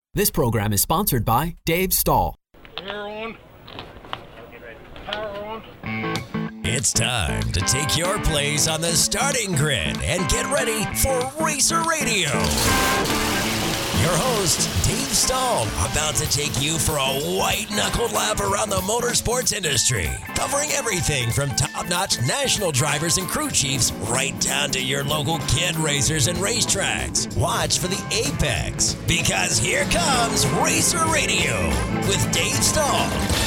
This program is sponsored by Dave Stahl. Power on. Power on. It's time to take your place on the starting grid and get ready for Racer Radio. Your host, Dave Stahl, about to take you for a white-knuckled lap around the motorsports industry, covering everything from top-notch national drivers and crew chiefs right down to your local kid racers and racetracks. Watch for the apex, because here comes Racer Radio with Dave Stahl.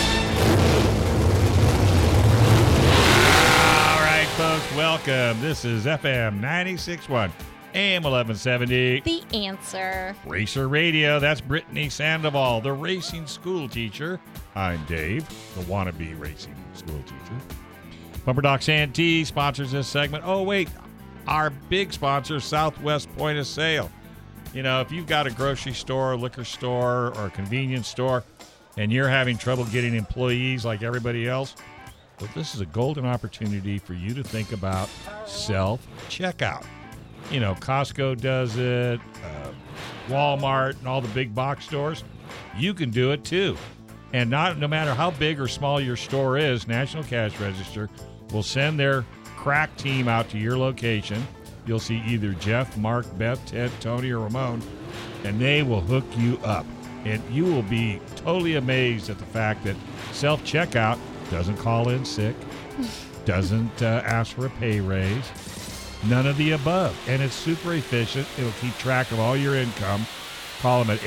All right, folks, welcome. This is FM 96.1. AM 1170. The Answer. Racer Radio. That's Brittany Sandoval, the racing school teacher. I'm Dave, the wannabe racing school teacher. Bumper Doc Santee sponsors this segment. Oh, wait. Our big sponsor, Southwest Point of Sale. You know, if you've got a grocery store, liquor store, or a convenience store, and you're having trouble getting employees like everybody else, well, this is a golden opportunity for you to think about self-checkout. You know, Costco does it, Walmart, and all the big box stores. You can do it too. And no matter how big or small your store is, National Cash Register will send their crack team out to your location. You'll see either Jeff, Mark, Beth, Ted, Tony, or Ramon, and they will hook you up. And you will be totally amazed at the fact that self-checkout doesn't call in sick, doesn't ask for a pay raise. None of the above. And it's super efficient. It'll keep track of all your income. Call them at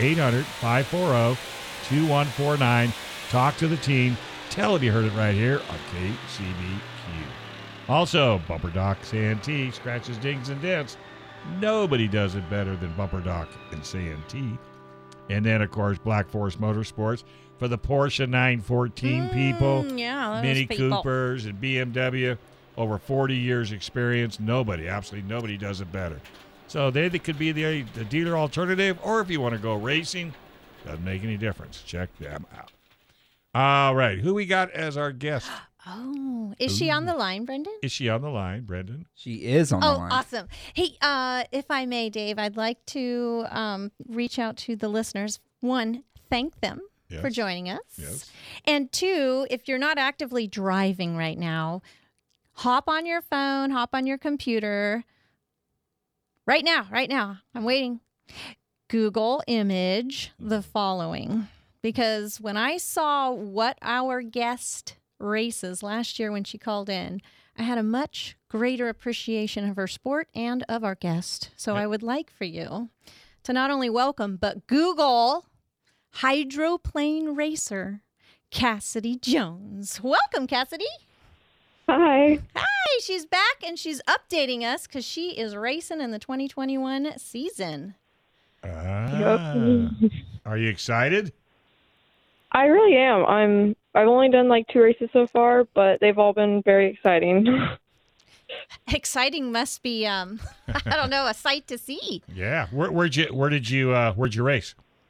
800-540-2149. Talk to the team. Tell them you heard it right here on KCBQ. Also, Bumper Doc Santee scratches, dings, and dents. Nobody does it better than Bumper Doc and Santee. And then, of course, Black Forest Motorsports for the Porsche 914 people. Yeah, Mini people. Coopers and BMW. Over 40 years experience. Absolutely nobody does it better. So they could be the dealer alternative, or if you want to go racing, doesn't make any difference. Check them out. All right, who we got as our guest? Oh, is she on the line, Brendan? Is she on the line, Brendan? She is on the line. Oh, awesome. Hey, if I may, Dave, I'd like to reach out to the listeners. One, thank them for joining us. Yes. And two, if you're not actively driving right now, hop on your phone, hop on your computer. Right now. I'm waiting. Google image the following. Because when I saw what our guest races last year when she called in, I had a much greater appreciation of her sport and of our guest. So I would like for you to not only welcome, but Google hydroplane racer Cassidy Jones. Welcome, Cassidy. Hi. Hi, she's back and she's updating us because she is racing in the 2021 season. Are you excited? I really am. I've only done like 2 races so far, but they've all been very exciting. Exciting must be I don't know, a sight to see. Yeah. Where'd you race?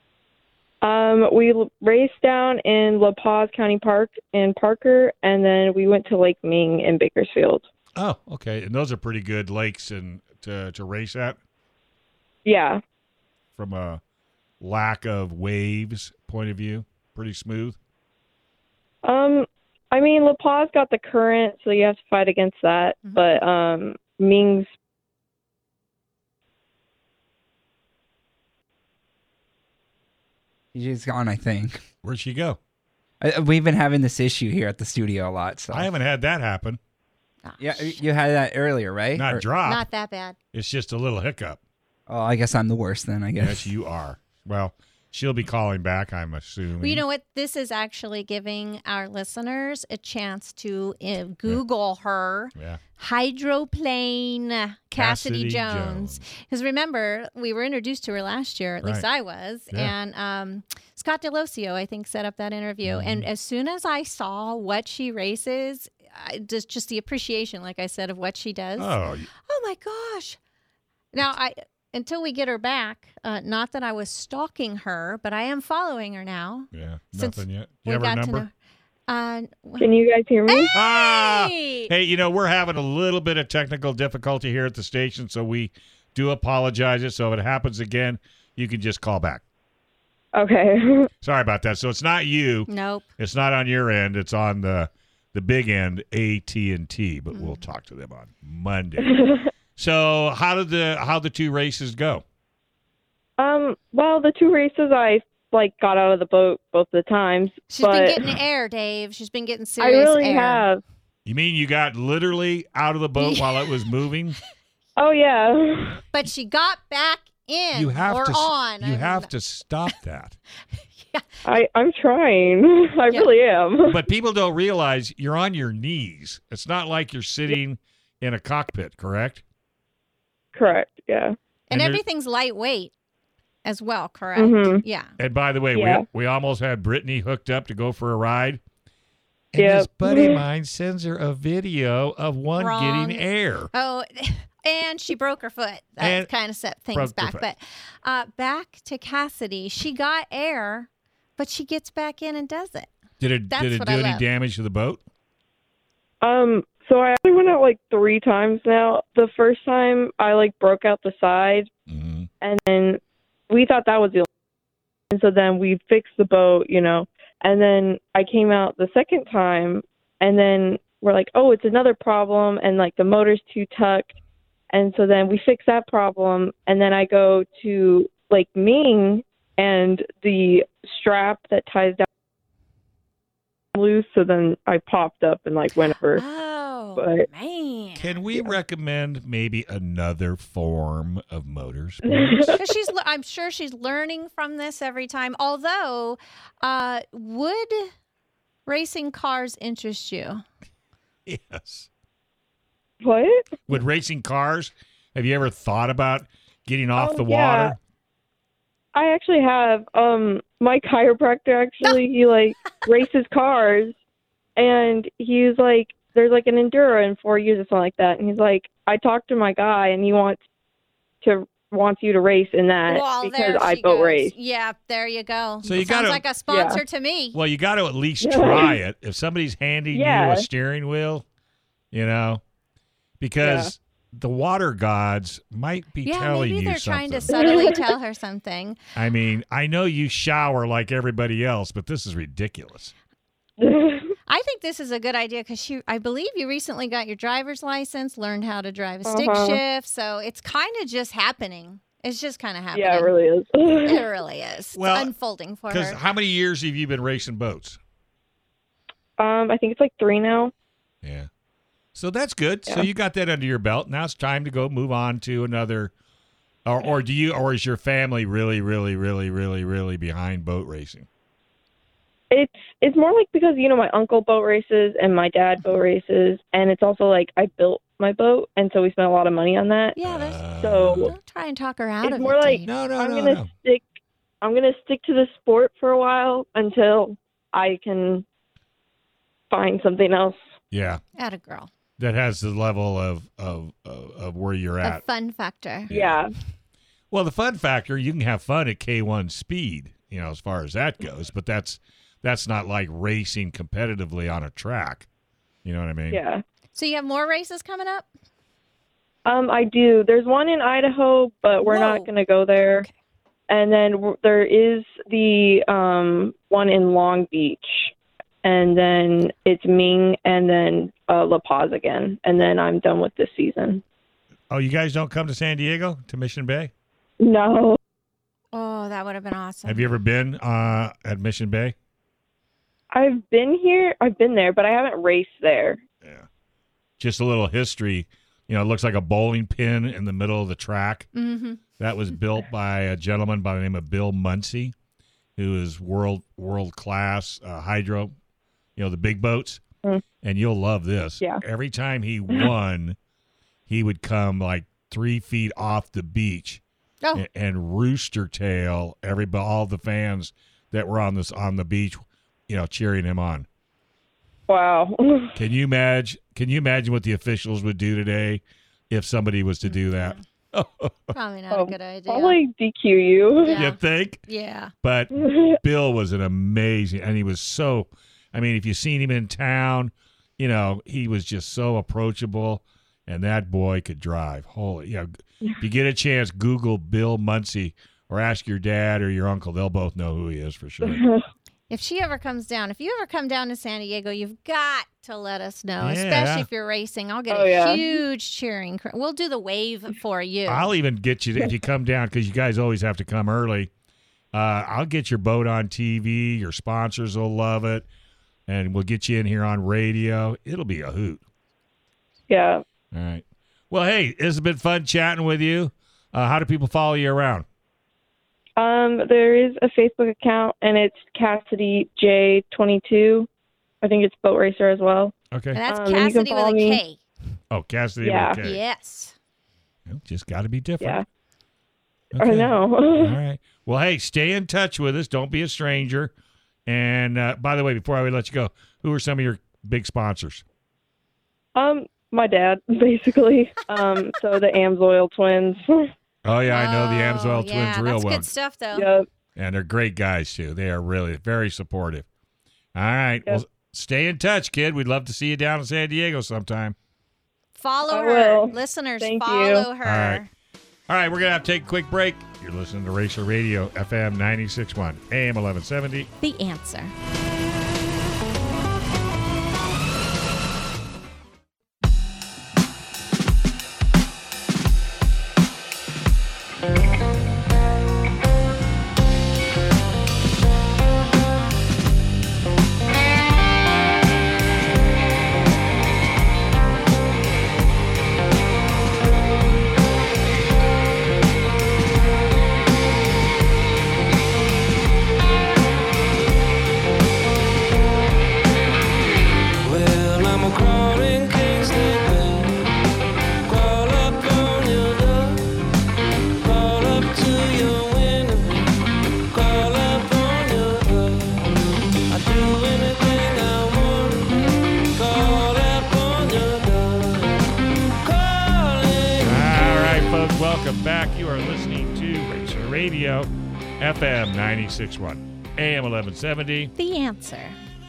We raced down in La Paz County Park in Parker, and then we went to Lake Ming in Bakersfield. Oh, okay. And those are pretty good lakes and to race at? Yeah. From a lack of waves point of view, pretty smooth? I mean, La Paz got the current, so you have to fight against that. Mm-hmm. But Ming's... She's gone, I think. Where'd she go? We've been having this issue here at the studio a lot. So I haven't had that happen. Yeah, you had that earlier, right? Not drop. Not that bad. It's just a little hiccup. Oh, I guess I'm the worst then, I guess. Yes, you are. Well, she'll be calling back, I'm assuming. Well, you know what? This is actually giving our listeners a chance to Google her. Yeah. Hydroplane Cassidy Jones. Because remember, we were introduced to her last year, at least I was. Yeah. And Scott Delosio, I think, set up that interview. Mm-hmm. And as soon as I saw what she races, just the appreciation, like I said, of what she does. Oh my gosh. Now, until we get her back, not that I was stalking her, but I am following her now. Yeah, nothing yet. You have her number? Can you guys hear me? Hey, you know, we're having a little bit of technical difficulty here at the station, so we do apologize. So if it happens again, you can just call back. Okay. Sorry about that. So it's not you. Nope. It's not on your end. It's on the big end, AT&T. But we'll talk to them on Monday. So how did the two races go? Well, the two races I got out of the boat both the times. She's but been getting air, Dave. She's been getting I serious really air. have. You mean you got literally out of the boat while it was moving? Oh yeah. But she got back in You have or to. on. You have to stop that. I'm trying. I really am. But people don't realize you're on your knees. It's not like you're sitting in a cockpit, correct? Correct. Yeah. And there- everything's lightweight as well, correct? Mhm. Yeah. And by the way, Yeah. we almost had Brittany hooked up to go for a ride. And Yep. this buddy of mine sends her a video of one Wrong. getting air. Oh, and she broke her foot. That And kind of set things broke her back. foot. But back to Cassidy. She got air, but she gets back in and does it. Did it That's do what I any love. damage to the boat? So I actually went out 3 times now. The first time I broke out the side, Mm-hmm. and then we thought that was the only. And so then we fixed the boat, and then I came out the second time, and then we're like, oh, it's another problem, and the motor's too tucked, and so then we fix that problem, and then I go to Lake Ming, and the strap that ties down loose, so then I popped up and went over. Oh, But- man. Can we recommend maybe another form of motorsports? Because I'm sure she's learning from this every time. Although, would racing cars interest you? Yes. What? With racing cars, have you ever thought about getting off Oh, the yeah. water? I actually have. My chiropractor actually, he races cars, and he's there's an enduro in 4 years or something like that, and he's I talked to my guy, and he wants you to race in that Well, because there I she boat goes. race. Yeah, there you go. So you Sounds gotta- like a sponsor to me. Well, you got to at least try it. If somebody's handing you Yeah. a steering wheel, because the water gods might be Yeah, telling maybe you they're something. trying to subtly tell her something. I mean, I know you shower like everybody else, but this is ridiculous. I think this is a good idea because I believe you recently got your driver's license, learned how to drive a stick shift, so it's kind of just happening. It's just kind of happening. Yeah, it really is. It really is. Well, It's unfolding for Because her. how many years have you been racing boats? I think it's 3 now. Yeah. So that's good. So Yeah. you got that under your belt. Now it's time to go move on to another. Or is your family really, really, really, really, really behind boat racing? It's more because my uncle boat races and my dad boat races, and it's also I built my boat, and so we spent a lot of money on that. Yeah, there's, So don't try and talk her out it's of more it. like Dave. No, I'm gonna stick to the sport for a while until I can find something else. Yeah. Atta girl. That has the level of where you're A at. fun factor. Yeah. Well, the fun factor, you can have fun at K1 speed, as far as that goes, but that's not like racing competitively on a track. You know what I mean? Yeah. So you have more races coming up? I do. There's one in Idaho, but we're Whoa. not going to go there. Okay. And then there is the one in Long Beach, and then it's Ming, and then La Paz again, and then I'm done with this season. Oh, you guys don't come to San Diego, to Mission Bay? No. Oh, that would have been awesome. Have you ever been at Mission Bay? I've been there, but I haven't raced there. Yeah. Just a little history. It looks like a bowling pin in the middle of the track. Mm-hmm. That was built by a gentleman by the name of Bill Muncie, who is world class hydro, the big boats. Mm. And you'll love this. Yeah. Every time he won, he would come 3 feet off the beach Oh, and rooster tail all the fans that were on the beach, cheering him on. Wow. Can you imagine what the officials would do today if somebody was to do that? probably not a good idea. Probably DQ you. Yeah. You think? Yeah. But Bill was an amazing, and he was so, if you've seen him in town, he was just so approachable, and that boy could drive. Holy, if you get a chance, Google Bill Muncie or ask your dad or your uncle. They'll both know who he is for sure. If she ever comes down, if you ever come down to San Diego, you've got to let us know, Yeah. especially if you're racing. I'll get huge cheering. We'll do the wave for you. I'll even get you, if you come down, because you guys always have to come early, I'll get your boat on TV. Your sponsors will love it. And we'll get you in here on radio. It'll be a hoot. Yeah. All right. Well, hey, it's been fun chatting with you. How do people follow you around? There is a Facebook account, and it's Cassidy J22. I think it's Boat Racer as well. Okay. And that's and you can Cassidy with follow a me. K. Oh, Cassidy. Yeah. Okay. Yes. Well, just got to be different. Yeah. Okay. I know. All right. Well, hey, stay in touch with us. Don't be a stranger. And by the way, before I would let you go, who are some of your big sponsors? My dad, basically. So the Amsoil twins. Oh, yeah, I know the Amsoil twins real that's well. good stuff, though. Yep. And they're great guys, too. They are really very supportive. All right. Yep. Well, stay in touch, kid. We'd love to see you down in San Diego sometime. Follow I her. will. Listeners, Thank follow you. her. All right. All right, we're going to have to take a quick break. You're listening to Racer Radio, FM 96.1, AM 1170. The answer. Well, I'm a crawling Kingston man. Crawl up on your door. Crawl up to your window. Crawl up on your door. I'll do anything I want. Crawl up on your door. Calling. All right, folks, welcome back. You are listening to Racer Radio, FM 96.1, AM 1170. The answer.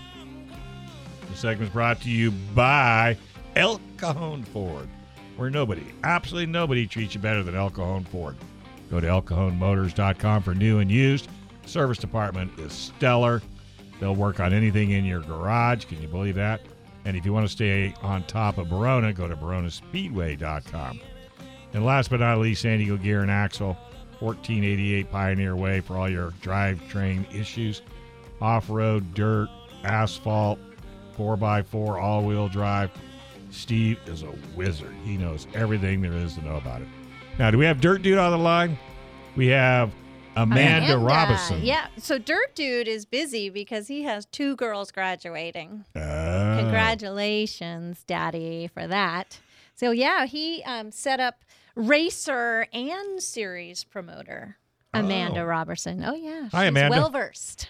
The segment's brought to you by El Cajon Ford, where nobody, absolutely nobody treats you better than El Cajon Ford. Go to elcajonmotors.com for new and used. Service department is stellar. They'll work on anything in your garage. Can you believe that? And if you want to stay on top of Verona, go to veronaspeedway.com. And last but not least, San Diego Gear and Axle, 1488 Pioneer Way for all your drivetrain issues. Off-road, dirt, asphalt, 4x4, all-wheel drive. Steve is a wizard. He knows everything there is to know about it. Now, do we have Dirt Dude on the line? We have Amanda Robinson. Yeah. So Dirt Dude is busy because he has 2 girls graduating. Oh. Congratulations, Daddy, for that. So, yeah, he set up racer and series promoter, Amanda Robertson. Oh, yeah. Hi, she's Amanda. well-versed.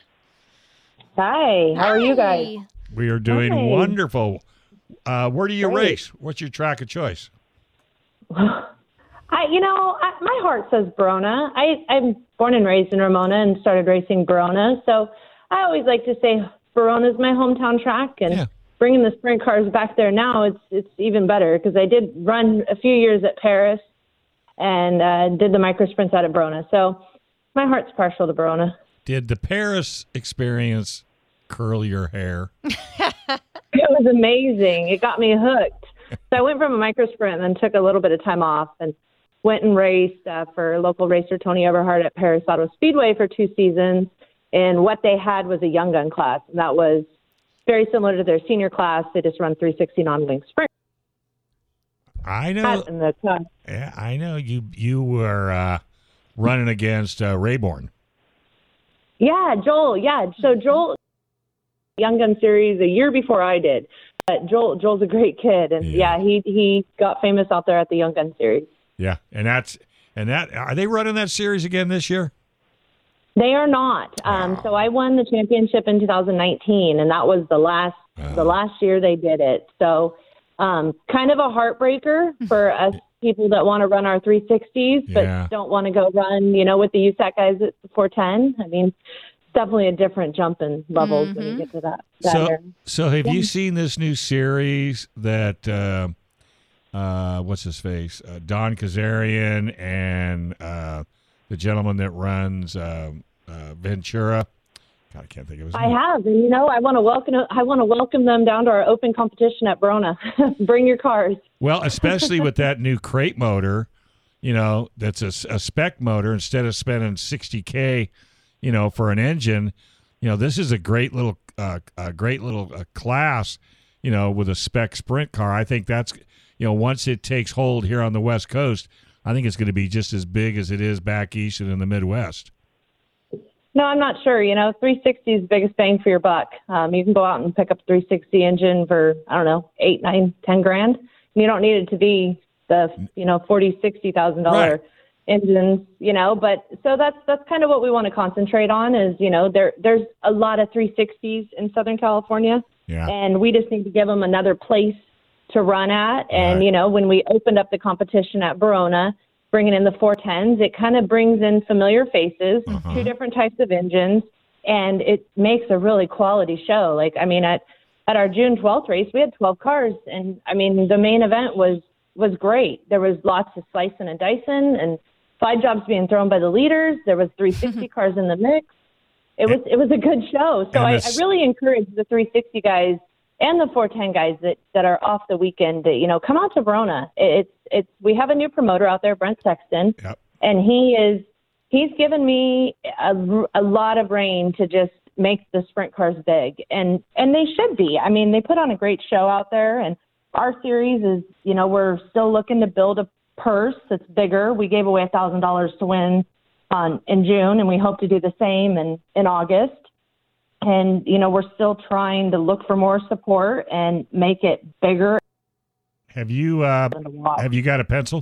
Hi. How are you guys? Hi. We are doing Hi. wonderful. Where do you Great. race? What's your track of choice? My heart says Verona. I'm born and raised in Ramona and started racing Verona. So I always like to say Verona's my hometown track. And Yeah. bringing the sprint cars back there now, it's even better because I did run a few years at Paris and did the micro sprints out at Verona. So my heart's partial to Verona. Did the Paris experience curl your hair? It was amazing. It got me hooked. So I went from a micro sprint and then took a little bit of time off and went and raced for local racer Tony Everhart at Paris Auto Speedway for 2 seasons. And what they had was a young gun class. And that was very similar to their senior class. They just run 360 non-wing sprint. I know. In the class. Yeah, I know. You were running against Rayborn. Yeah, Joel. Yeah. So Joel, Young Gun Series a year before I did. But Joel's a great kid. And Yeah. he got famous out there at the Young Gun Series. Yeah, and that are they running that series again this year? They are not. So I won the championship in 2019, and that was the last year they did it. So kind of a heartbreaker for us people that want to run our 360s, but Yeah. don't want to go run, with the USAC guys at the 410. I mean, it's definitely a different jump in levels when you get to that. So have you seen this new series that what's his face? Don Kazarian and the gentleman that runs Ventura. God, I can't think of his I name. have, and I want to welcome them down to our open competition at Verona. Bring your cars. Well, especially with that new crate motor, that's a spec motor. Instead of spending $60K, for an engine, this is a great little class, with a spec sprint car. I think that's, once it takes hold here on the West Coast, I think it's going to be just as big as it is back east and in the Midwest. No, I'm not sure. 360 is the biggest bang for your buck. You can go out and pick up a 360 engine for, I don't know, $8, $9, $10,000. You don't need it to be the, $40,000, $60,000 Right. engines, but so that's kind of what we want to concentrate on is, there's a lot of 360s in Southern California, Yeah. and we just need to give them another place to run at. And, Right. When we opened up the competition at Verona, bringing in the 410s, it kind of brings in familiar faces, two different types of engines, and it makes a really quality show. Like, at our June 12th race, we had 12 cars, and the main event was great. There was lots of slicing and dicing, and 5 jobs being thrown by the leaders. There was 360 cars in the mix. It was a good show. So I really encourage the 360 guys and the 410 guys that are off the weekend to, come out to Verona. We have a new promoter out there, Brent Sexton, Yep. and he's given me a lot of rein to just make the sprint cars big, and they should be. They put on a great show out there, and our series is, we're still looking to build a purse that's bigger. We gave away $1,000 to win in June, and we hope to do the same in August. And, we're still trying to look for more support and make it bigger. Have you got a pencil?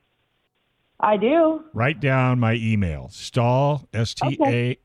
I do. Write down my email, Stall, STALLD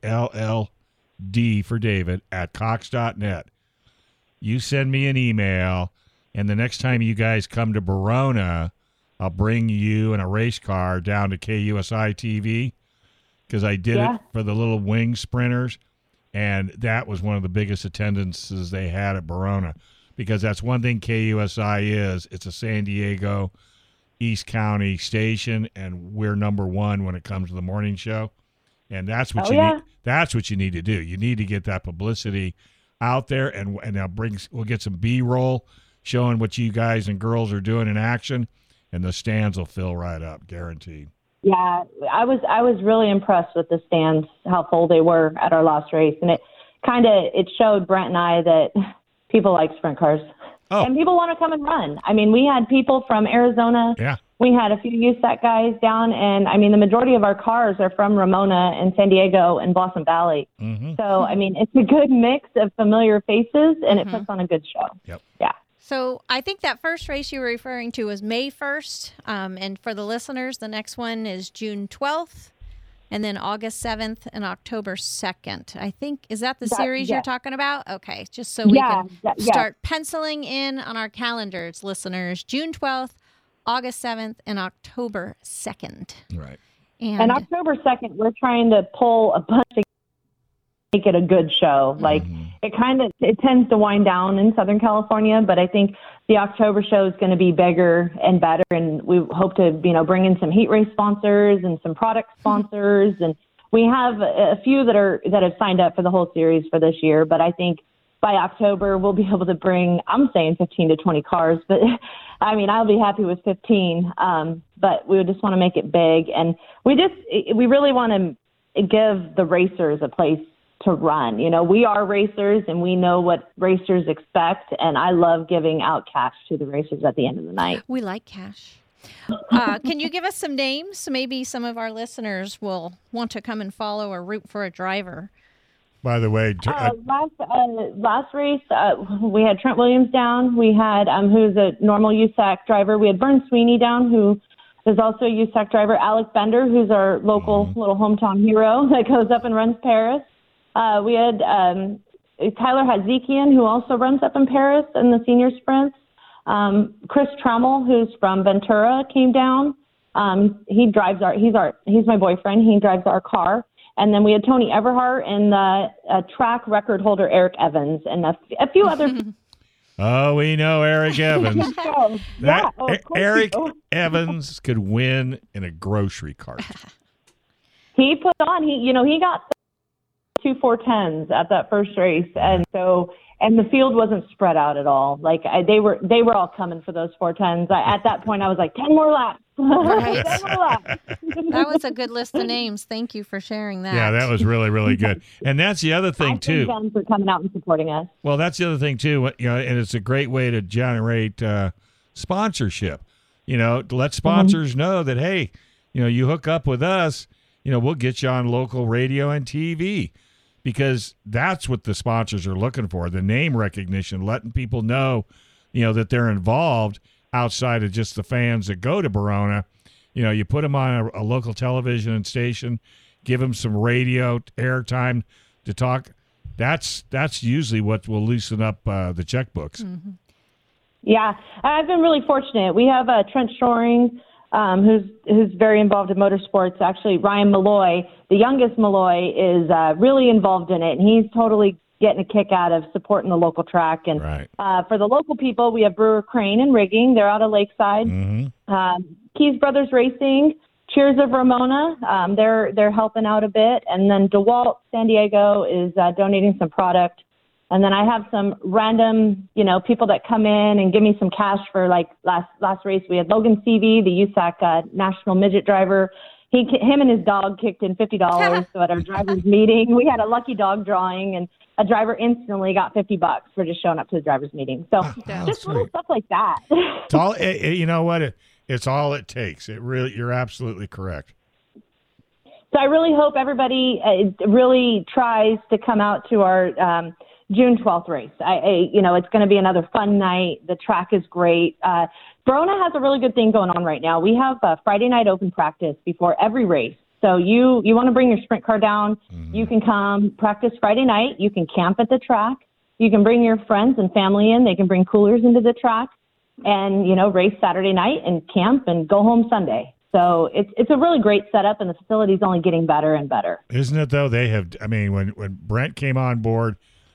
for David, at Cox.net. You send me an email, and the next time you guys come to Verona, I'll bring you and a race car down to KUSI TV, because I did it for the little wing sprinters, and that was one of the biggest attendances they had at Verona, because that's one thing KUSI is. It's a San Diego East County station, and we're number one when it comes to the morning show. And that's what need. That's what you need to do. You need to get that publicity out there, and we'll get some B-roll showing what you guys and girls are doing in action, and the stands will fill right up, guaranteed. Yeah, I was really impressed with the stands, how full they were at our last race, and it showed Brent and I that people like sprint cars. Oh. And people want to come and run. We had people from Arizona. Yeah. We had a few USAC guys down, and the majority of our cars are from Ramona and San Diego and Blossom Valley. Mm-hmm. So, it's a good mix of familiar faces, and it puts on a good show. Yep. Yeah. So I think that first race you were referring to was May 1st. And for the listeners, the next one is June 12th, and then August 7th and October 2nd. I think, is that the series you're talking about? Okay, just so we can start penciling in on our calendars, listeners. June 12th, August 7th, and October 2nd. Right. And October 2nd, we're trying to pull a bunch of make it a good show. Like it tends to wind down in Southern California, but I think the October show is going to be bigger and better. And we hope to, bring in some heat race sponsors and some product sponsors. And we have a few that have signed up for the whole series for this year. But I think by October, we'll be able to bring, I'm saying 15 to 20 cars, but I'll be happy with 15. But we just want to make it big. And we really want to give the racers a place to run. We are racers, and we know what racers expect, and I love giving out cash to the racers at the end of the night. We like cash. Can you give us some names? Maybe some of our listeners will want to come and follow or root for a driver. By the way, last race, we had Trent Williams down. We had, who's a normal USAC driver. We had Vern Sweeney down, who is also a USAC driver. Alex Bender, who's our local little hometown hero that goes up and runs Paris. We had Tyler Hadzikian, who also runs up in Paris in the senior sprints. Chris Trammell, who's from Ventura, came down. He drives he's my boyfriend. He drives our car. And then we had Tony Everhart and the track record holder Eric Evans and a few other. Oh, we know Eric Evans. Eric do. Evans could win in a grocery cart. he put on, he got 2 410s at that first race. And the field wasn't spread out at all. Like they were all coming for those 410s. At that point, I was like, 10 more laps. Right. 10 more laps. That was a good list of names. Thank you for sharing that. Yeah, that was really, really good. And that's the other thing, too. Thank them for coming out and supporting us. Well, that's the other thing, too. And it's a great way to generate sponsorship. To let sponsors know that, hey, you hook up with us, we'll get you on local radio and TV. Because that's what the sponsors are looking for, the name recognition, letting people know, that they're involved outside of just the fans that go to Barona. You put them on a local television station, give them some radio airtime to talk. That's usually what will loosen up the checkbooks. Mm-hmm. Yeah, I've been really fortunate. We have Trent Shoring, who's very involved in motorsports. Actually, Ryan Malloy, the youngest Malloy, is really involved in it, and he's totally getting a kick out of supporting the local track. And right. For the local people, we have Brewer Crane and Rigging. They're out of Lakeside. Mm-hmm. Keys Brothers Racing, Cheers of Ramona. They're helping out a bit, and then DeWalt San Diego is donating some product. And then I have some random, people that come in and give me some cash for like last race. We had Logan Seavey, the USAC national midget driver. Him and his dog kicked in $50. So at our drivers meeting, we had a lucky dog drawing, and a driver instantly got $50 for just showing up to the drivers meeting. So just little stuff like that. It's all, you know what? It's all it takes. You're absolutely correct. So I really hope everybody really tries to come out to our June 12th race. It's going to be another fun night. The track is great. Verona has a really good thing going on right now. We have a Friday night open practice before every race. So you want to bring your sprint car down, you can come practice Friday night. You can camp at the track. You can bring your friends and family in. They can bring coolers into the track and, race Saturday night and camp and go home Sunday. So it's a really great setup, and the facility's only getting better and better. Isn't it, though? They have, when Brent came on board,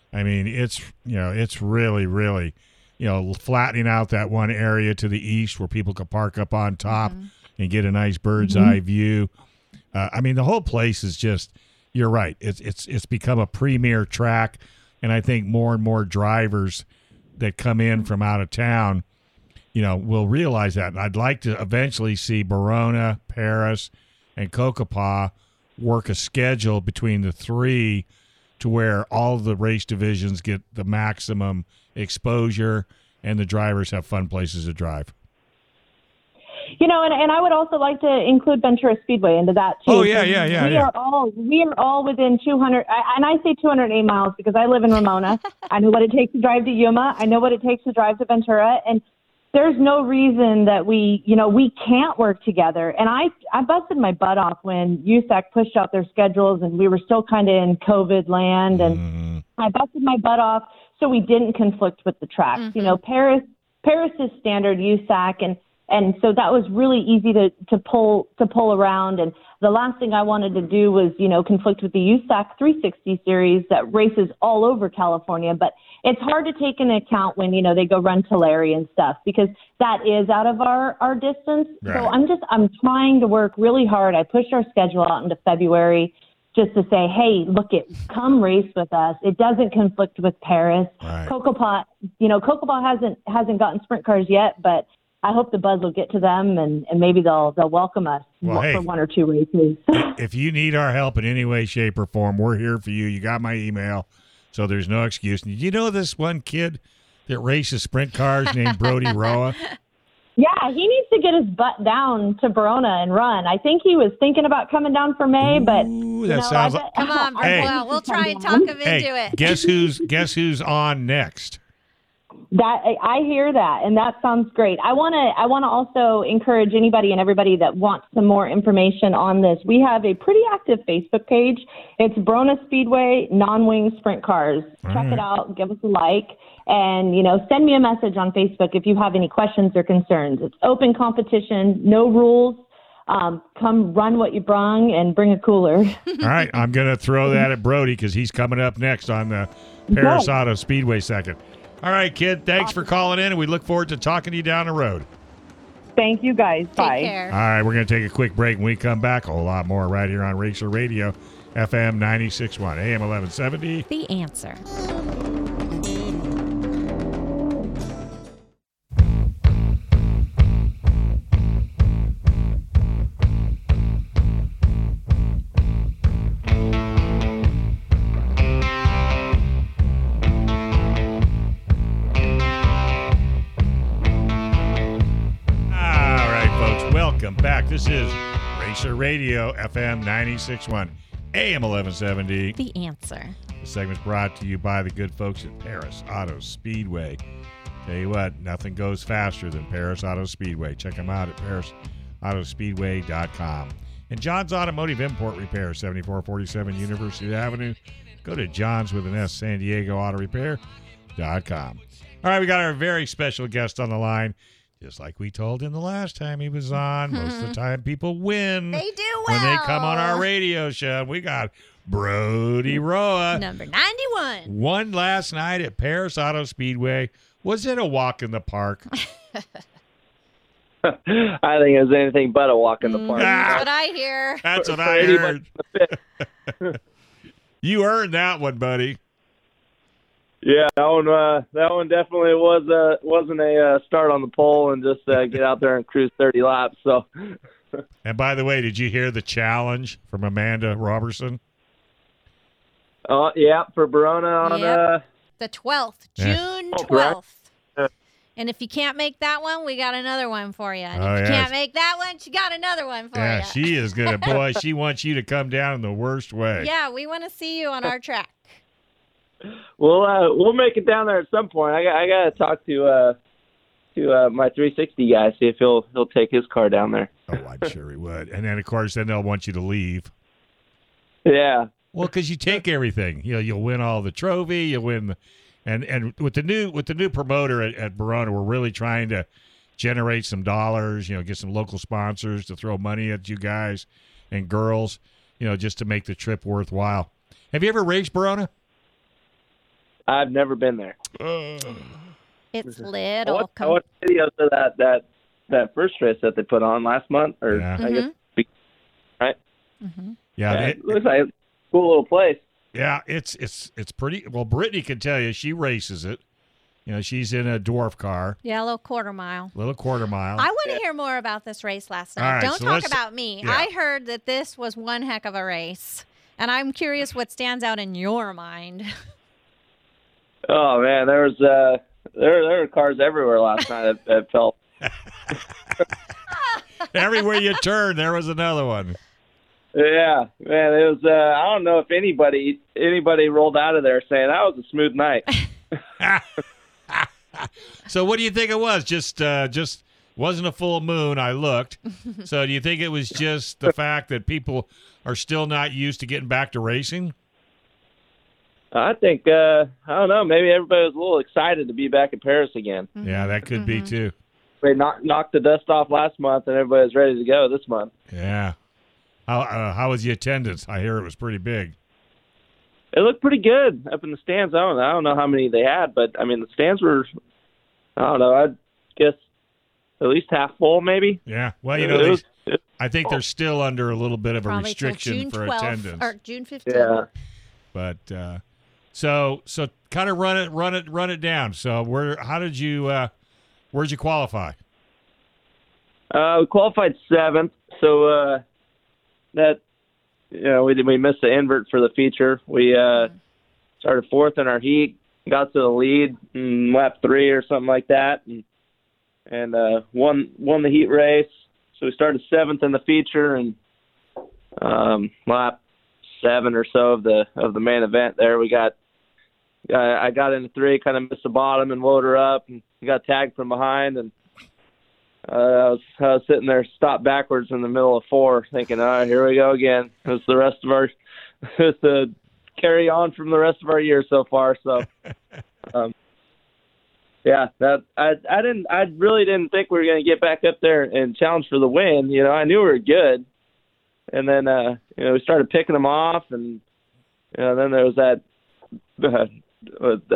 it's really, really, flattening out that one area to the east where people could park up on top and get a nice bird's eye view. The whole place is just, you're right. It's become a premier track, and I think more and more drivers that come in from out of town, will realize that. And I'd like to eventually see Barona, Paris, and Cocopah work a schedule between the three to where all the race divisions get the maximum exposure and the drivers have fun places to drive. And I would also like to include Ventura Speedway into that too. Oh yeah. We are all within 200, and I say 208 miles because I live in Ramona. I know what it takes to drive to Yuma. I know what it takes to drive to Ventura, and there's no reason that we can't work together. And I busted my butt off when USAC pushed out their schedules and we were still kind of in COVID land. And I busted my butt off so we didn't conflict with the tracks. Paris is standard USAC, and so that was really easy to pull around. And the last thing I wanted to do was, conflict with the USAC 360 series that races all over California. But it's hard to take into account when, they go run Tulare and stuff, because that is out of our distance. Right. So I'm trying to work really hard. I pushed our schedule out into February just to say, hey, come race with us. It doesn't conflict with Paris. Right. Cocopah hasn't gotten sprint cars yet, but I hope the buzz will get to them, and maybe they'll welcome us for one or two races. If you need our help in any way, shape, or form, we're here for you. You got my email, so there's no excuse. Did you know this one kid that races sprint cars named Brody Roa? Yeah, he needs to get his butt down to Verona and run. I think he was thinking about coming down for May, but sounds like. Come on, Hey. well, we'll try and talk him into it. Guess who's on next? That I hear that, and that sounds great. I want to also encourage anybody and everybody that wants some more information on this. We have a pretty active Facebook page. It's Verona Speedway Non-Wing Sprint Cars. Check it out. Give us a like, and send me a message on Facebook if you have any questions or concerns. It's open competition, no rules. Come run what you brung and bring a cooler. All right, I'm going to throw that at Brody because he's coming up next on the Paris Auto Speedway second. All right, kid, thanks for calling in, and we look forward to talking to you down the road. Thank you, guys. Take Bye. care. All right, we're going to take a quick break. When we come back, a whole lot more right here on Racer Radio, FM 96.1, AM 1170. The answer. All right, folks, welcome back. This is Racer Radio, FM 96.1, AM 1170. The answer. The segment's brought to you by the good folks at Paris Auto Speedway. Tell you what, nothing goes faster than Paris Auto Speedway. Check them out at parisautospeedway.com. And John's Automotive Import Repair, 7447 University Avenue. Go to John's with an S, San Diego Auto Repair.com. All right, we got our very special guest on the line. Just like we told him the last time he was on, most of the time people win. They do when they well. come on our radio show. We got Brody Roa. Number 91. Won last night at Paris Auto Speedway. Was it a walk in the park? I think it was anything but a walk in the park. That's what I hear. That's what For I anybody heard. You earned that one, buddy. Yeah, that one definitely wasn't a start on the pole and just get out there and cruise 30 laps. So, And by the way, did you hear the challenge from Amanda Robertson? yeah, for Verona on Yep. The 12th, Yeah. June Oh, 12th. right. And if you can't make that one, we got another one for you. And Oh, if you yeah. can't make that one, she got another one for Yeah, you. she is good. Boy, she wants you to come down in the worst way. Yeah, we want to see you on our track. we'll make it down there at some point. I got to talk to my 360 guy, see if he'll take his car down there. Oh, I'm sure he would. And then, of course, then they'll want you to leave. Yeah. Well, because you take everything. You know, you'll win all the trophy. You'll win, and with the new promoter at Verona, we're really trying to generate some dollars. You know, get some local sponsors to throw money at you guys and girls. You know, just to make the trip worthwhile. Have you ever raced Verona? I've never been there. It's I little. watched videos of that first race that they put on last month, or Yeah. I guess, right? Yeah, It looks like a cool little place. yeah, it's pretty. Well, Brittany can tell you she races it. You know, she's in a dwarf car, Yeah, a little quarter mile. little quarter mile. I want to hear more about this race last night. All right, Don't so talk let's- about me. yeah. I heard that this was one heck of a race. And I'm curious what stands out in your mind. Oh man, there was there were cars everywhere last night. It felt. Everywhere you turn, there was another one. Yeah, man, it was. I don't know if anybody rolled out of there saying that was a smooth night. So what do you think it was? Just wasn't a full moon. I looked. So do you think it was just the fact that people are still not used to getting back to racing? I think I don't know. Maybe everybody was a little excited to be back in Paris again. Yeah, that could be too. They knocked the dust off last month, and everybody was ready to go this month. Yeah. How was the attendance? I hear it was pretty big. It looked pretty good up in the stands. I don't know how many they had, but I mean the stands were. I don't know. I guess at least half full, maybe. Yeah. Well, you know, It was- I think they're still under a little bit of a Probably till restriction June for 12th, attendance. or June 15th. Yeah. But so kind of run it down. So where'd you qualify? We qualified 7th, so that we missed the invert for the feature. We started 4th in our heat, got to the lead in lap 3 or something like that, and won the heat race. So we started 7th in the feature, and lap 7 or so of the main event there, I got into 3, kind of missed the bottom and load her up, and got tagged from behind, and I was sitting there, stopped backwards in the middle of 4, thinking, all right, here we go again. It's the rest of our, it's the carry on from the rest of our year so far. So, yeah, that I really didn't think we were going to get back up there and challenge for the win. You know, I knew we were good, and then we started picking them off, and then there was that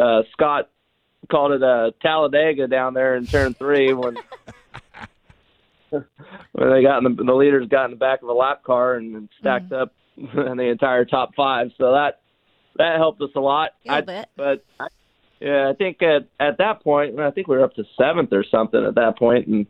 Scott called it a Talladega down there in turn 3 when when they got in the leaders got in the back of a lap car and stacked up in the entire top 5. So that helped us a lot. A little bit. But I think at that point, I think we were up to 7th or something at that point, and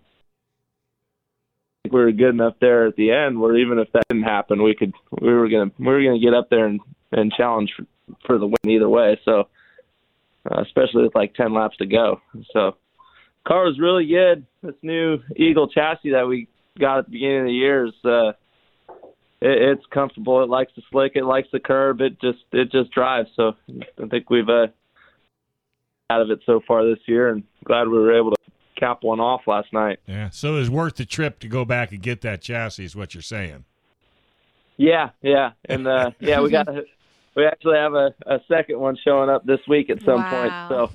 I think we were good enough there at the end where even if that didn't happen, we were gonna get up there and challenge for the win either way. So especially with like 10 laps to go. So car was really good. This new Eagle chassis that we got at the beginning of the year is it's comfortable. It likes the slick. It likes the curb. It just drives. So I think we've out of it so far this year, and glad we were able to cap one off last night. Yeah. So it was worth the trip to go back and get that chassis, is what you're saying. Yeah, and we actually have a second one showing up this week at some point. So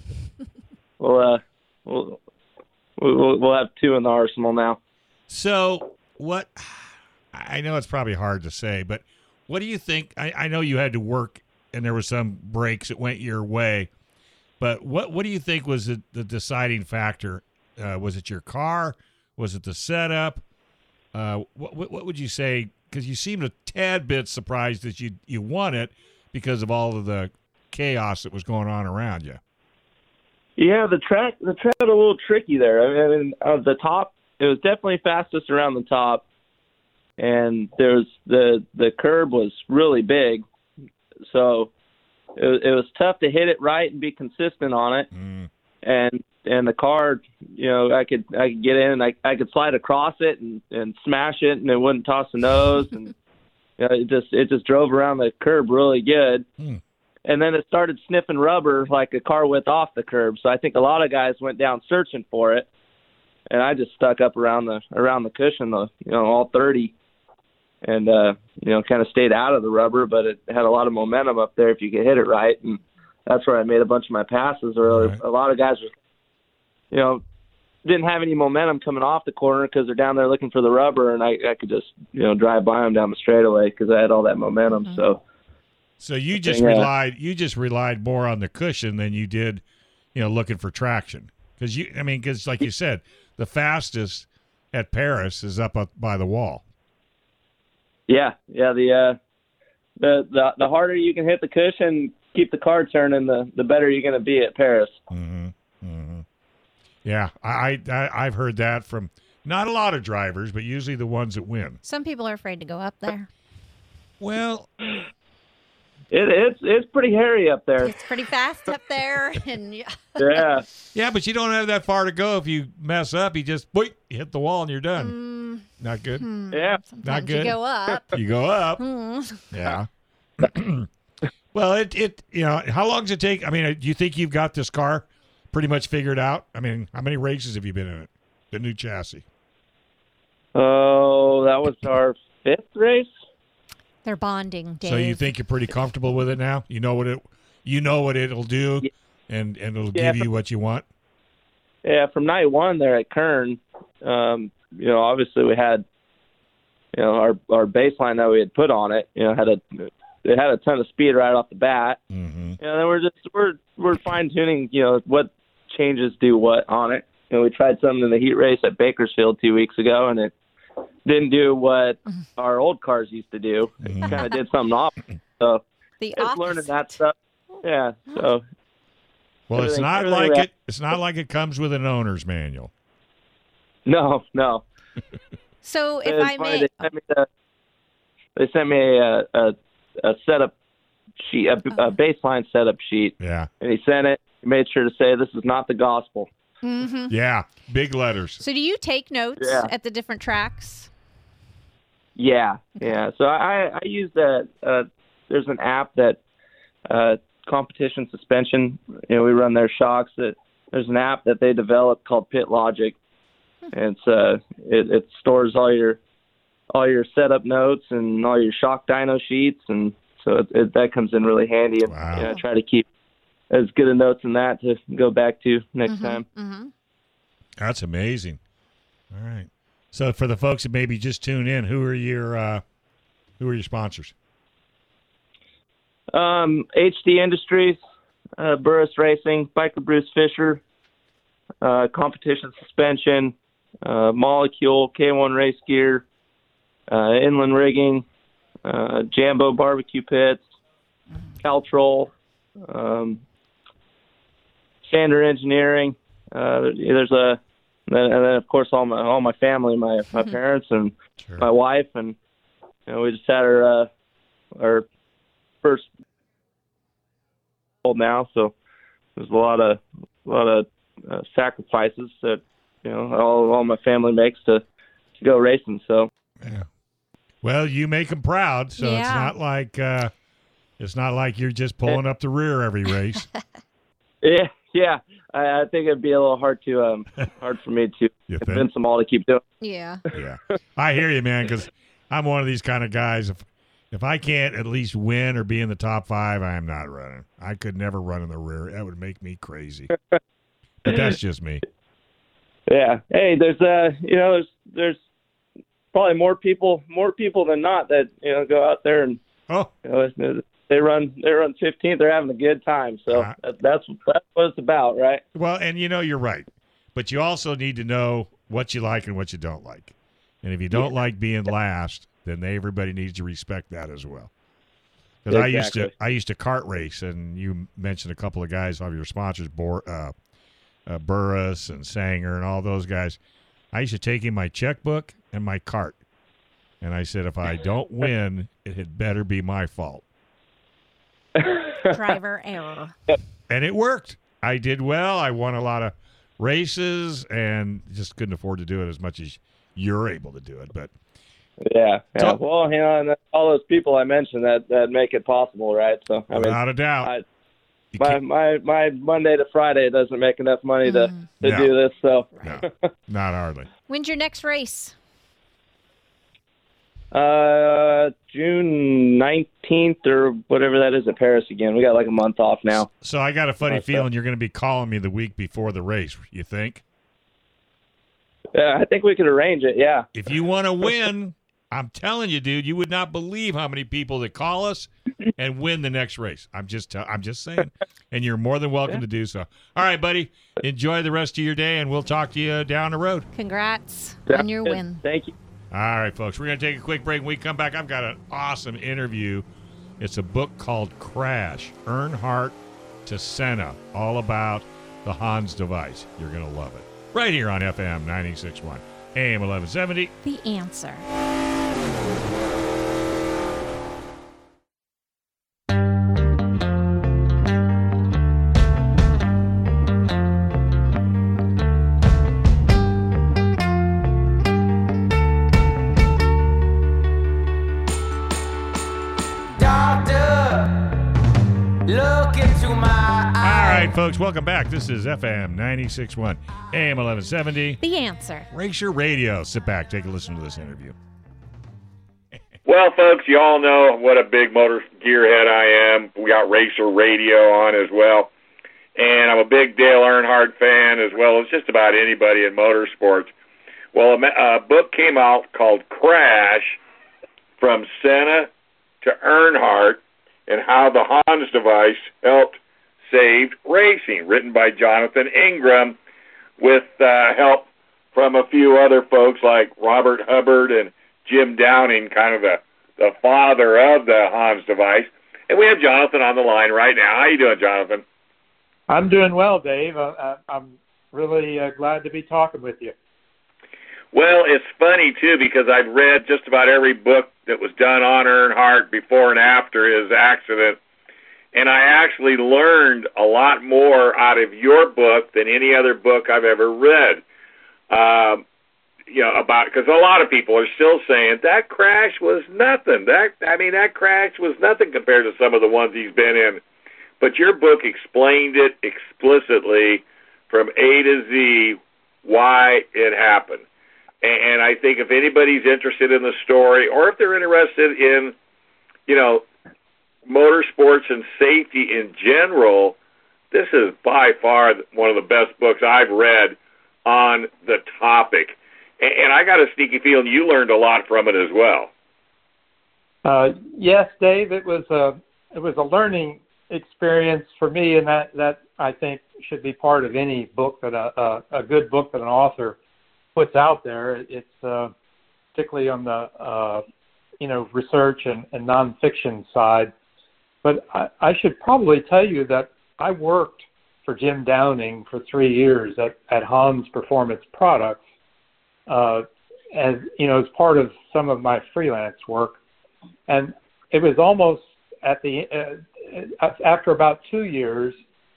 we'll have 2 in the arsenal now. So what? I know it's probably hard to say, but what do you think? I know you had to work, and there were some breaks that went your way, but what do you think was the deciding factor? Was it your car? Was it the setup? What would you say? Because you seemed a tad bit surprised that you won it because of all of the chaos that was going on around you. Yeah, the track was a little tricky there. I mean, the top, it was definitely fastest around the top, and there's the curb was really big, so it was tough to hit it right and be consistent on it. And the car, I could get in and I could slide across it and smash it, and it wouldn't toss the nose, and it just drove around the curb really good. And then it started sniffing rubber like a car width off the curb. So I think a lot of guys went down searching for it, and I just stuck up around the cushion, all 30, and kind of stayed out of the rubber. But it had a lot of momentum up there if you could hit it right, and that's where I made a bunch of my passes early. Right. A lot of guys were, didn't have any momentum coming off the corner because they're down there looking for the rubber, and I could just drive by them down the straightaway because I had all that momentum. Mm-hmm. So you just relied more on the cushion than you did, looking for traction. Because like you said, the fastest at Paris is up by the wall. Yeah. The harder you can hit the cushion, keep the car turning, the better you're going to be at Paris. Mm-hmm. Mm-hmm. Yeah, I've heard that from not a lot of drivers, but usually the ones that win. Some people are afraid to go up there. Well, it's pretty hairy up there. It's pretty fast up there, and yeah, but you don't have that far to go. If you mess up, you just hit the wall and you're done. Not good. Yeah, sometimes not good. You go up. You go up. Yeah. Well, how long does it take? I mean, do you think you've got this car pretty much figured out? I mean, how many races have you been in it? The new chassis. Oh, that was our 5th race. They're bonding, Dave. So you think you're pretty comfortable with it now? You know what it'll do, and it'll give you what you want. Yeah, from night 1 there at Kern, obviously we had, our baseline that we had put on it, it had a ton of speed right off the bat. Mm-hmm. Then we're fine tuning, what changes do what on it. We tried something in the heat race at Bakersfield 2 weeks ago, and it didn't do what our old cars used to do. It kind of did something opposite. So just learning that stuff. Yeah. So. Well, it's not like it comes with an owner's manual. No. So if I may, they sent me a setup sheet, a baseline setup sheet. Yeah. And he sent it. He made sure to say, "This is not the gospel." Mm-hmm. Yeah, big letters. So do you take notes at the different tracks? Yeah, yeah. So I use that. There's an app that Competition Suspension. We run their shocks. There's an app that they developed called Pit Logic, and it stores all your setup notes and all your shock dyno sheets, and so that comes in really handy. And wow. I try to keep as good a notes in that to go back to next time. Mm-hmm. That's amazing. All right. So for the folks that maybe just tune in, who are your sponsors? HD Industries, Burris Racing, Biker Bruce Fisher, Competition Suspension, Molecule, K1 race gear, inland rigging, Jambo barbecue pits, Caltrol, Sander Engineering. There's and then of course all my family, my parents and my wife, and we just had our first old now, so there's a lot of sacrifices that all my family makes to go racing. So yeah. Well, you make them proud, so Yeah. it's not like you're just pulling up the rear every race. yeah. I think it'd be a little hard for me to You convince them all to keep doing. Yeah. Yeah, I hear you, man, because I'm one of these kind of guys. If I can't at least win or be in the top 5, I am not running. I could never run in the rear. That would make me crazy. But that's just me. Yeah. Hey, there's probably more people than not that go out there and they run 15th. They're having a good time. So that's what it's about, right? Well, and you're right, but you also need to know what you like and what you don't like. And if you don't like being last, then everybody needs to respect that as well. Because Exactly. I used to kart race, and you mentioned a couple of guys of your sponsors, Burris and Sanger and all those guys. I used to take in my checkbook and my cart, and I said, if I don't win, it had better be my fault. Driver error. And it worked. I did well. I won a lot of races, and just couldn't afford to do it as much as you're able to do it. But yeah. So- Well, and all those people I mentioned that make it possible, right? So I mean, without a doubt. You can't- my Monday to Friday doesn't make enough money to No. do this. So No, not hardly. When's your next race? June 19th or whatever that is at Paris again. We got like a month off now. So I got a funny feeling you're going to be calling me the week before the race. You think? Yeah, I think we could arrange it. Yeah. If you want to win, I'm telling you, dude, you would not believe how many people that call us and win the next race. I'm just saying, and you're more than welcome to do so. All right, buddy, enjoy the rest of your day, and we'll talk to you down the road. Congrats on your win. Thank you. All right, folks, we're going to take a quick break. When we come back, I've got an awesome interview. It's a book called Crash, Earnhardt to Senna, all about the Hans device. You're going to love it. Right here on FM 96.1, AM 1170. The Answer. All right, folks, welcome back. This is FM 96.1, AM 1170. The Answer. Racer Radio. Sit back, take a listen to this interview. Well, folks, you all know what a big motor gearhead I am. We got Racer Radio on as well. And I'm a big Dale Earnhardt fan as well as just about anybody in motorsports. Well, a book came out called Crash, From Senna to Earnhardt, and How the Hans Device Helped Save Racing, written by Jonathan Ingram, with help from a few other folks like Robert Hubbard and Jim Downing, kind of the father of the Hans device. And we have Jonathan on the line right now. How you doing, Jonathan? I'm doing well, Dave. I'm really glad to be talking with you. Well, it's funny, too, because I've read just about every book that was done on Earnhardt before and after his accident, and I actually learned a lot more out of your book than any other book I've ever read. Because a lot of people are still saying that crash was nothing. That crash was nothing compared to some of the ones he's been in. But your book explained it explicitly from A to Z why it happened. And I think if anybody's interested in the story, or if they're interested in, motorsports and safety in general, this is by far one of the best books I've read on the topic. And I got a sneaky feeling you learned a lot from it as well. Yes, Dave. It was a learning experience for me, and that I think should be part of any book that a good book that an author puts out there. It's particularly on the research and nonfiction side. But I should probably tell you that I worked for Jim Downing for 3 years at Hans Performance Products, as part of some of my freelance work, and it was almost after about 2 years,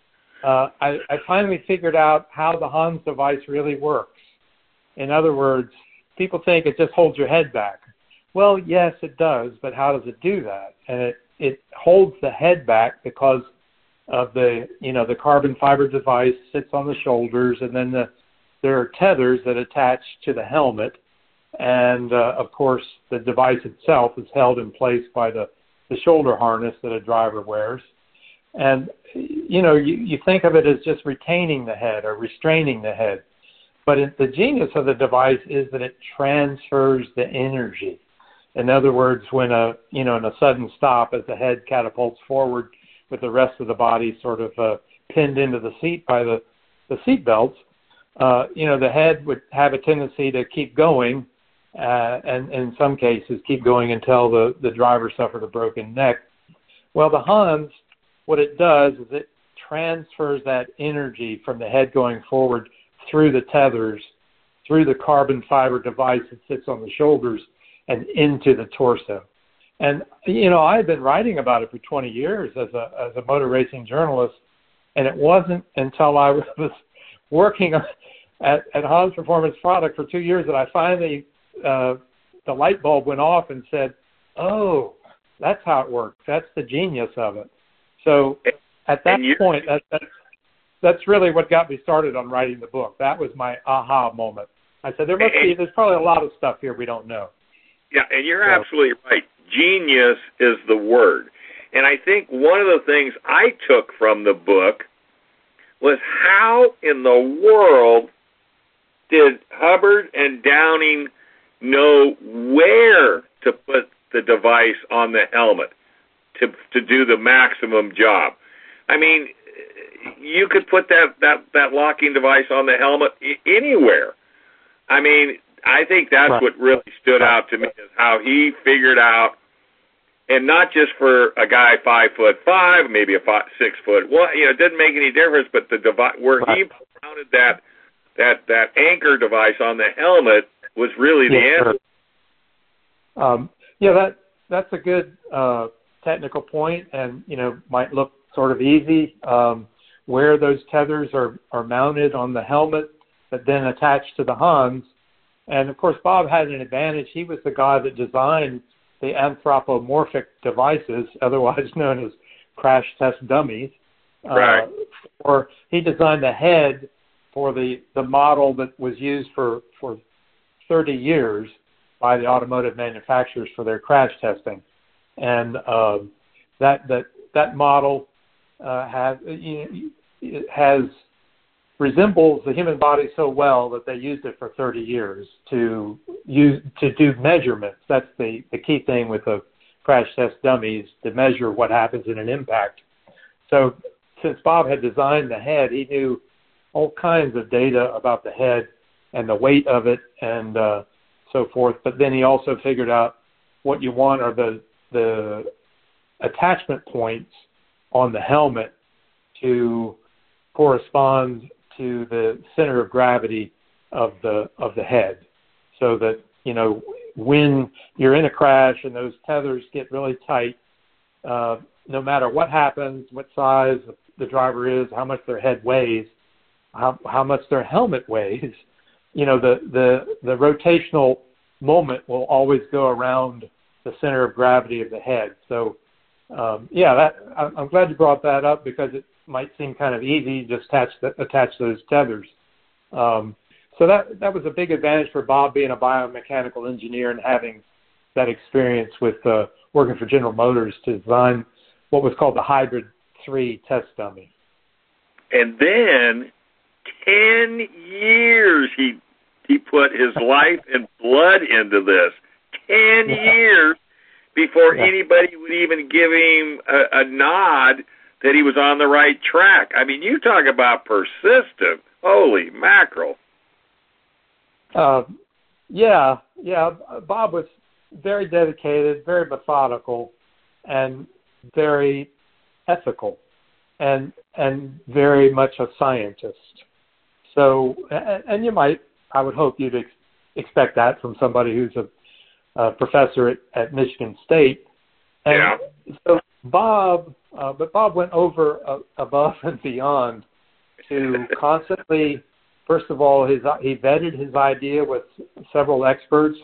I finally figured out how the Hans device really works. In other words, people think it just holds your head back. Well, yes, it does, but how does it do that? And it holds the head back because of the carbon fiber device sits on the shoulders, and then there are tethers that attach to the helmet, and of course the device itself is held in place by the shoulder harness that a driver wears. And you think of it as just retaining the head or restraining the head, but the genius of the device is that it transfers the energy. In other words, when in a sudden stop, as the head catapults forward with the rest of the body sort of pinned into the seat by the seat belts, the head would have a tendency to keep going, and in some cases keep going until the driver suffered a broken neck. Well, the Hans, what it does is it transfers that energy from the head going forward through the tethers, through the carbon fiber device that sits on the shoulders, and into the torso. And, I've been writing about it for 20 years as a motor racing journalist, and it wasn't until I was working at Hans Performance Product for 2 years that I finally, the light bulb went off and said, oh, that's how it works. That's the genius of it. So at that point, that's really what got me started on writing the book. That was my aha moment. I said, there's probably a lot of stuff here we don't know. Yeah, and you're absolutely right. Genius is the word. And I think one of the things I took from the book was how in the world did Hubbard and Downing know where to put the device on the helmet to do the maximum job. I mean, you could put that locking device on the helmet anywhere. I mean, I think that's right. What really stood out to me is how he figured out, and not just for a guy 5'5", maybe a 6 foot. Well, it didn't make any difference. But the device where he mounted that anchor device on the helmet was really the answer. That's a good technical point, and might look sort of easy. Where those tethers are mounted on the helmet, but then attached to the Hans. And, of course, Bob had an advantage. He was the guy that designed the anthropomorphic devices, otherwise known as crash test dummies. Right. Or he designed the head for the model that was used for 30 years by the automotive manufacturers for their crash testing. And that model resembles the human body so well that they used it for 30 years to do measurements. That's the key thing with the crash test dummies, to measure what happens in an impact. So since Bob had designed the head, he knew all kinds of data about the head and the weight of it and so forth. But then he also figured out what you want are the attachment points on the helmet to correspond to the center of gravity of the head, so that when you're in a crash and those tethers get really tight, no matter what happens, what size the driver is, how much their head weighs, how much their helmet weighs, the rotational moment will always go around the center of gravity of the head. So I'm glad you brought that up, because it might seem kind of easy, just attach those tethers. So that was a big advantage for Bob, being a biomechanical engineer and having that experience with working for General Motors to design what was called the Hybrid 3 test dummy. And then 10 years he put his life and blood into this. 10 years before anybody would even give him a nod that he was on the right track. I mean, you talk about persistent. Holy mackerel. Yeah. Bob was very dedicated, very methodical, and very ethical, and very much a scientist. So, and you might, I would hope you'd expect that from somebody who's a professor at Michigan State. And so Bob went above and beyond to constantly, first of all, he vetted his idea with several experts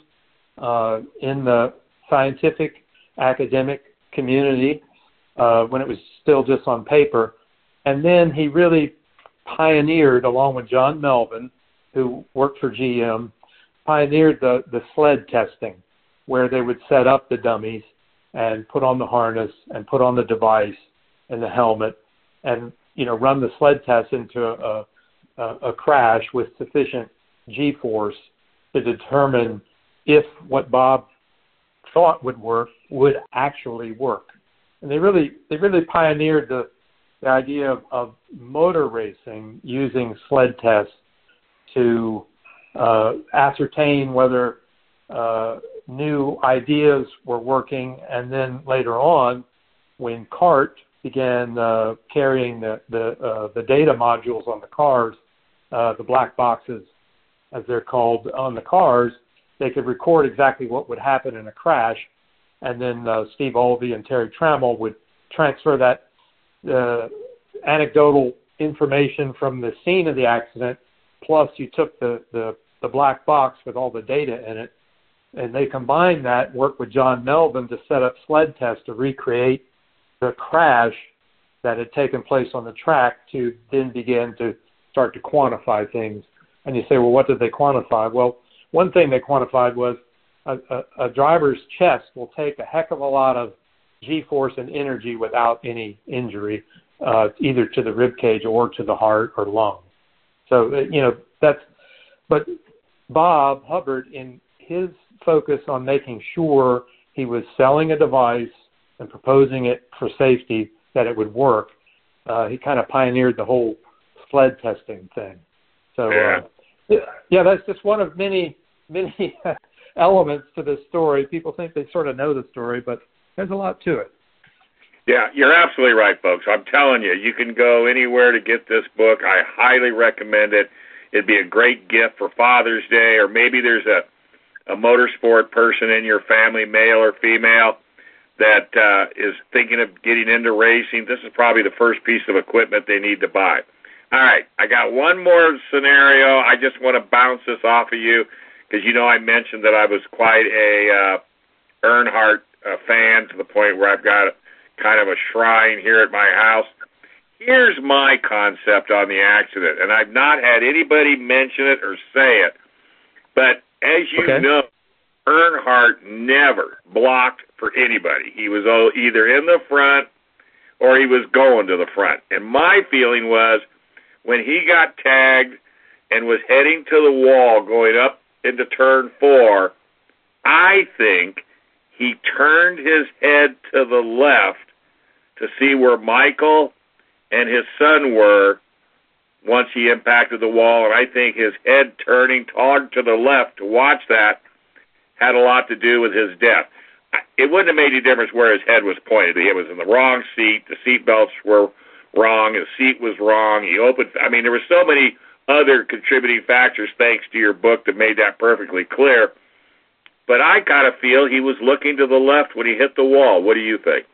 in the scientific academic community when it was still just on paper. And then he really pioneered, along with John Melvin, who worked for GM, pioneered the sled testing, where they would set up the dummies and put on the harness and put on the device and the helmet and, run the sled test into a crash with sufficient G-force to determine if what Bob thought would work would actually work. And they really pioneered the idea of motor racing using sled tests to ascertain whether new ideas were working. And then later on, when CART began carrying the data modules on the cars, the black boxes, as they're called, on the cars, they could record exactly what would happen in a crash. And then Steve Olvey and Terry Trammell would transfer that anecdotal information from the scene of the accident, plus you took the black box with all the data in it, and they combined that, worked with John Melvin to set up sled tests to recreate the crash that had taken place on the track, to then begin to start to quantify things. And you say, well, what did they quantify? Well, one thing they quantified was a driver's chest will take a heck of a lot of G-force and energy without any injury, either to the rib cage or to the heart or lung. So, but Bob Hubbard, in his focus on making sure he was selling a device and proposing it for safety, that it would work, he kind of pioneered the whole sled testing thing. So, that's just one of many elements to this story. People think they sort of know the story, but there's a lot to it. Yeah, you're absolutely right, folks. I'm telling you, you can go anywhere to get this book. I highly recommend it. It'd be a great gift for Father's Day, or maybe there's a motorsport person in your family, male or female, that is thinking of getting into racing. This is probably the first piece of equipment they need to buy. All right, I got one more scenario. I just want to bounce this off of you because, I mentioned that I was quite a Earnhardt fan, to the point where I've got kind of a shrine here at my house. Here's my concept on the accident, and I've not had anybody mention it or say it, but as you know, Earnhardt never blocked for anybody. He was either in the front or he was going to the front. And my feeling was, when he got tagged and was heading to the wall going up into turn 4, I think he turned his head to the left to see where Michael and his son were once he impacted the wall, and I think his head turning to the left to watch that had a lot to do with his death. It wouldn't have made any difference where his head was pointed. He was in the wrong seat. The seat belts were wrong. His seat was wrong. There were so many other contributing factors, thanks to your book, that made that perfectly clear. But I kind of feel he was looking to the left when he hit the wall. What do you think?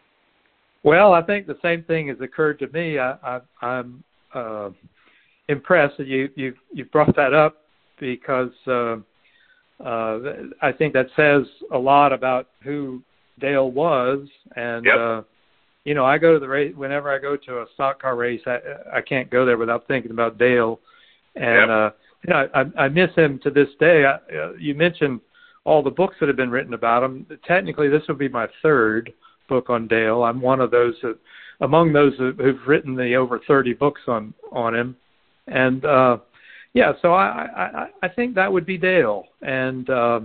Well, I think the same thing has occurred to me. I'm impressed that you brought that up, because I think that says a lot about who Dale was. And I go to the race whenever I go to a stock car race. I can't go there without thinking about Dale, and I miss him to this day. You mentioned all the books that have been written about him. Technically, this will be my third book on Dale. I'm one of those among those who've written the over 30 books on him, and so I think that would be Dale. And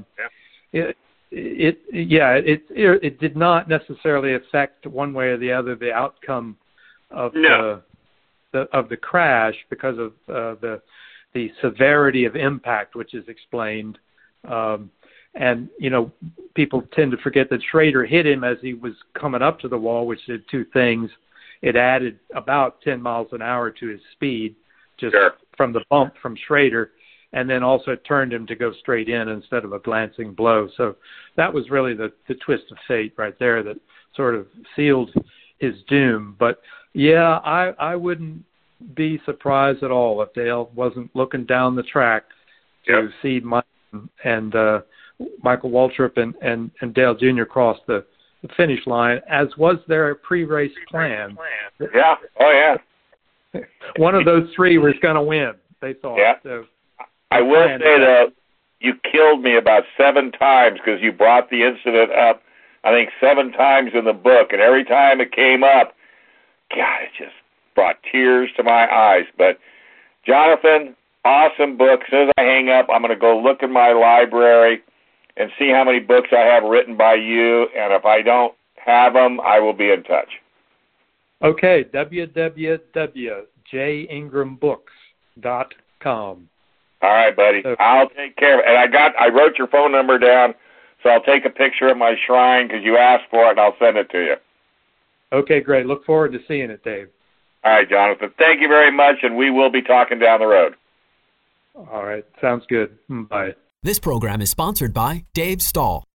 it did not necessarily affect one way or the other the outcome of the crash, because of the the severity of impact, which is explained. And, people tend to forget that Schrader hit him as he was coming up to the wall, which did two things. It added about 10 miles an hour to his speed, just from the bump from Schrader, and then also turned him to go straight in instead of a glancing blow. So that was really the twist of fate right there that sort of sealed his doom. But, yeah, I wouldn't be surprised at all if Dale wasn't looking down the track to see Mike and Michael Waltrip and Dale Jr. cross the finish line, as was their pre-race plan. Yeah. Oh, yeah. One of those three was going to win, they thought. Yeah. So I will say, though, you killed me about 7 times because you brought the incident up, I think, 7 times in the book. And every time it came up, God, it just brought tears to my eyes. But, Jonathan, awesome book. As soon as I hang up, I'm going to go look in my library and see how many books I have written by you. And if I don't have them, I will be in touch. Okay, www.jingrambooks.com. All right, buddy. I'll take care of it. And I wrote your phone number down, so I'll take a picture of my shrine because you asked for it, and I'll send it to you. Okay, great. Look forward to seeing it, Dave. All right, Jonathan. Thank you very much, and we will be talking down the road. All right. Sounds good. Bye. This program is sponsored by Dave Stahl.